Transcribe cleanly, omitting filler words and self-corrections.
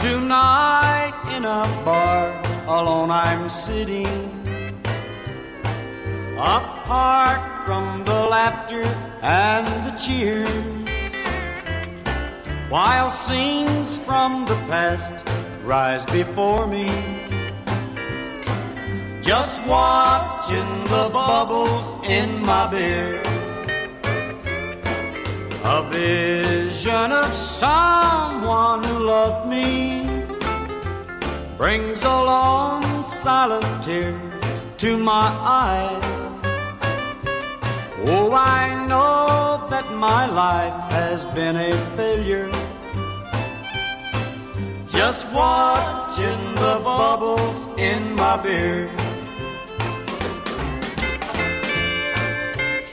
Tonight in a bar, alone I'm sitting, apart from the laughter and the cheer, while scenes from the past rise before me, just watching the bubbles in my beer. A vision of someone who loved me brings a long silent tear to my eye. Oh, I know that my life has been a failure, just watching the bubbles in my beer.